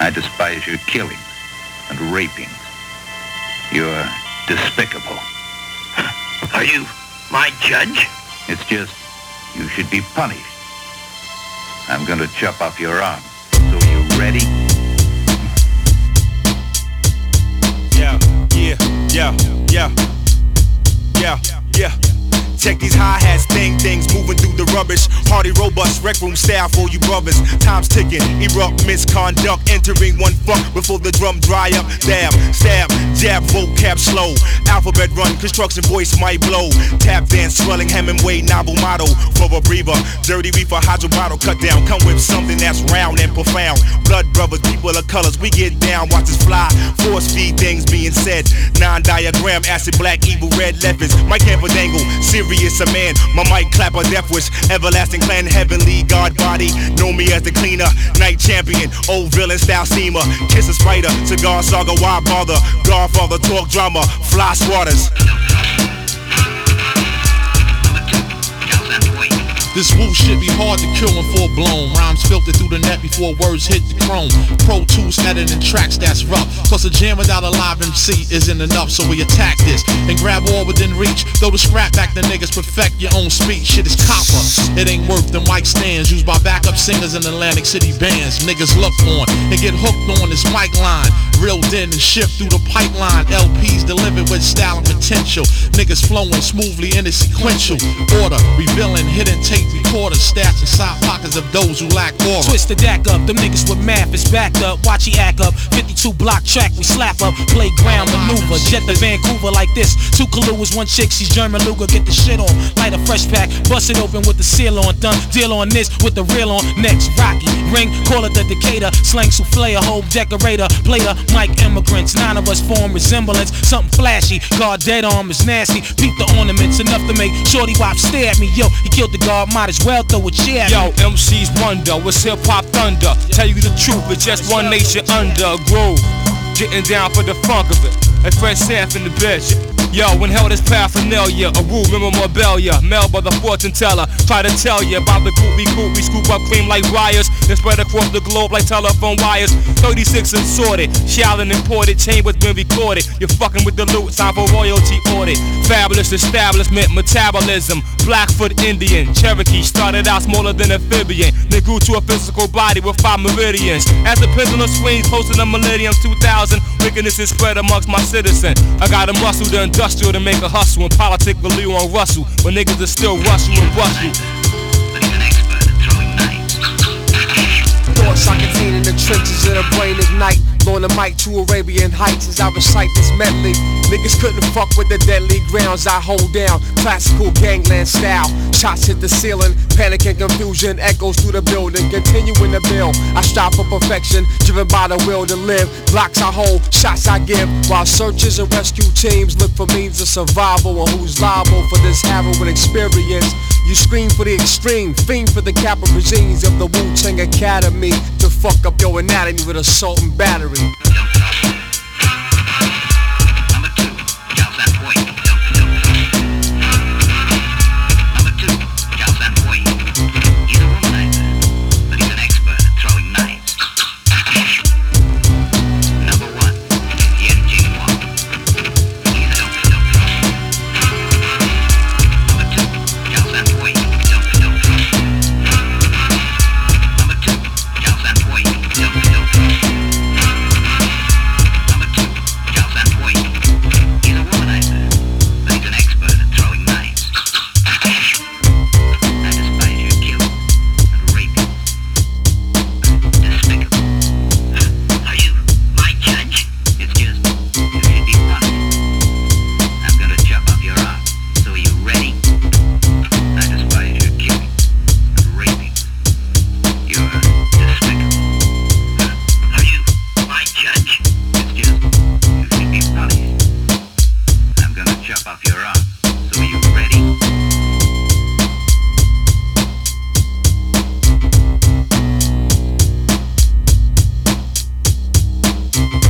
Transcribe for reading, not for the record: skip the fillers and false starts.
I despise your killings and rapings. You're despicable. Are you my judge? It's just, you should be punished. I'm going to chop off your arm. So you ready? Yeah. Check these hi-hats, things moving through the rubbish. Hardy, robust, rec room style for you brothers. Time's ticking, erupt, misconduct. Entering one fuck before the drum dry up. Dab, stab, jab, vocab slow. Alphabet run, construction voice might blow. Tap dance, swelling Hemingway, novel motto. For a breather, dirty reefer, hydro bottle cut down. Come with something that's round and profound. Blood brothers, people of colors, we get down, watch us fly. Force feed things being said. Non-diagram, acid, black, evil, red leopards. Mike Camperdangle, serious a man. My mic clapper, death wish, everlasting clan, heavenly god body. Know me as the cleaner, night champion, old villain style steamer. Kiss a spider, cigar saga, why bother? Godfather, talk drama, fly swatters. This woo shit be hard to kill when full blown. Rhymes filtered through the net before words hit the chrome. Pro Tools editing tracks that's rough. Cause a jam without a live MC isn't enough. So we attack this and grab all within reach. Throw the scrap back to niggas, perfect your own speech. Shit is copper. It ain't worth the mic stands used by backup singers in Atlantic City bands. Niggas look on and get hooked on this mic line. Reeled in and shipped through the pipeline. LPs delivered with style and potential. Niggas flowing smoothly in a sequential order. Revealing hidden tape recorders. Stats inside pockets of those who lack aura. Twist the deck up, them niggas with math is backed up. Watch he act up, 52 block track we slap up. Playground maneuver, jet to Vancouver like this. 2 Kaluas, 1 chick, she's German Luger. Get the shit on, light a fresh pack. Bust it open with the seal on. Done, deal on this with the real on. Next, Rocky, ring, call it the Decatur. Slang souffle, a whole decorator. Player, Mike immigrants, 9 of us form resemblance. Something flashy, guard dead arm is nasty. Peep the ornaments, enough to make Shorty Wop stare at me. Yo, he killed the guard, might as well throw a chair at me. Yo, MC's wonder, what's hip-hop thunder? Tell you the truth, it's just one nation under a groove. Getting down for the funk of it. And Fred Sanf in the bitch. Yo, when held this paraphernalia, a rule memorabilia, mailed by the fortune teller. Try to tell you about the group we scoop up cream like wires, then spread across the globe like telephone wires. 36 and sorted, shouting imported, chambers been recorded. You're fucking with the loot, time for royalty audit. Fabulous establishment, metabolism. Blackfoot Indian, Cherokee started out smaller than amphibian, then grew to a physical body with 5 meridians. As the pendulum swings close to the millennium 2000, wickedness is spread amongst my citizen. I got a muscle to industrial to make a hustle, and politic with Leon Russell, but niggas are still Russell and Russell. Thoughts I contain in the trenches of the brain ignite. Blowing the mic to Arabian Heights as I recite this medley. Niggas couldn't fuck with the deadly grounds I hold down. Classical gangland style. Shots hit the ceiling, panic and confusion echoes through the building. Continuing the bill, I strive for perfection, driven by the will to live. Blocks I hold, shots I give, while searchers and rescue teams look for means of survival. And who's liable for this harrowing experience? You scream for the extreme, fiend for the capital regimes of the Wu-Tang Academy to fuck up your anatomy with assault and battery.